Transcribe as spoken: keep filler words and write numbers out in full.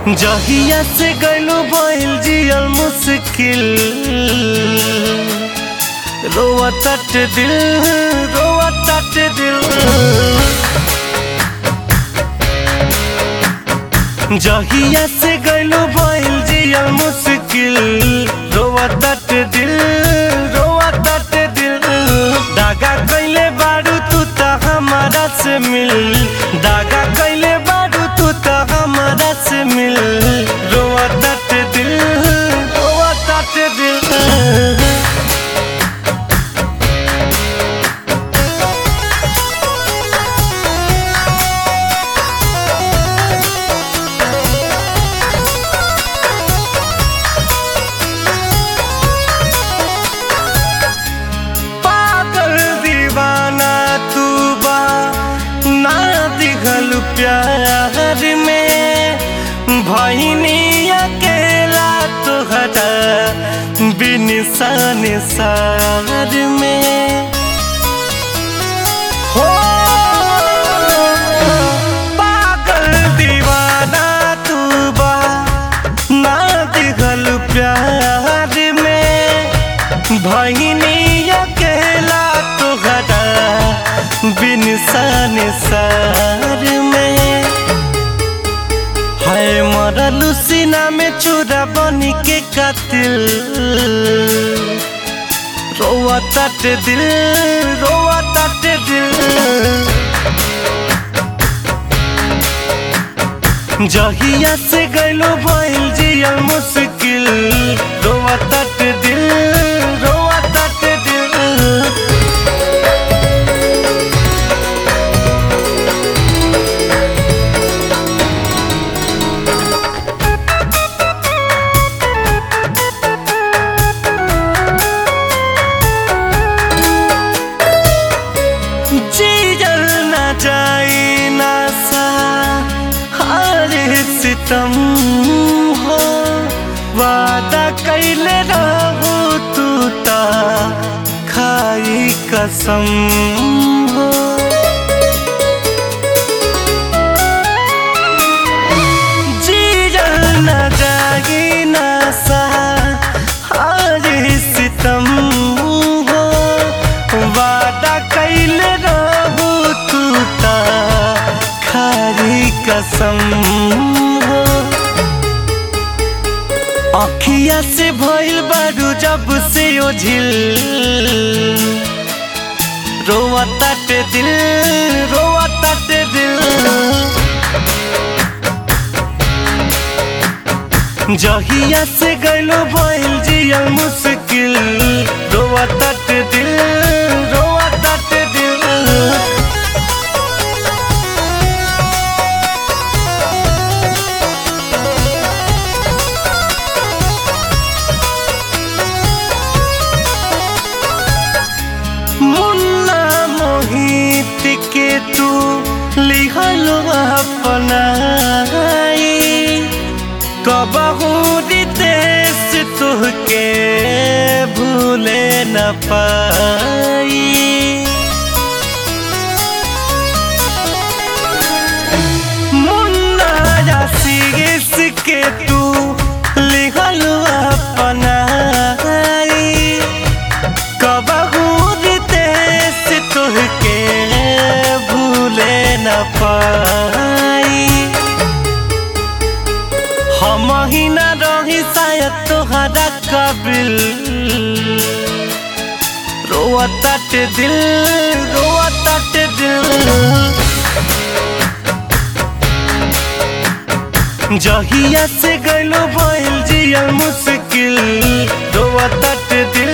जहिया से गइलो भइल जियल मुश्किल, रोआ तट दिल रोआ तट दिल। जहिया से गइलो भइल जियल मुश्किल, रोआ तट दिल रोआ तट दिल। दागा कइले बारू तू त हमारा से मिल, दागा कइले बारू तू त हमारा से मिल। रोआ तट दिल रोआ तट दिल। प्यार में भइनी अकेला तोहरा बिन सन सार में। हो पागल दीवाना तू बा ना दिखल प्यार में भइनी अकेला तोहरा बिन सन सार में। है मरलू सीना में चूरा बनी के कातिल, रोआ तट दिल रोआ तट दिल। जहिया से गइलो भइल जियल मुश्किल, रोआ तट दिल रोआ तट दिल। सितम हो वादा कैले रहू तू ता खाई कसम हो। जीजल न जागी न सा हरी सितम हो वादा कैले रहू तू ता खाई कसम। अखिया से भइल बारू जब से ओझिल, रोआ तट दिल रोआ तट दिल। जहिया से गइलो भइल जियल मुश्किल, रोआ तट दिल रोआ तट दिल। के तू लिखलो अपनाई, कबहू रितेश तुहके भूले न पाई। मुन्ना आशीष के तू लिखलो अपनाई, कबहू रितेश तुहके न पाई। हम ही न रही शायद तोहरा काबिल, रोआ तट दिल रोआ तट दिल। जहिया से गइलो भइल जियल मुश्किल, रोआ तट दिल।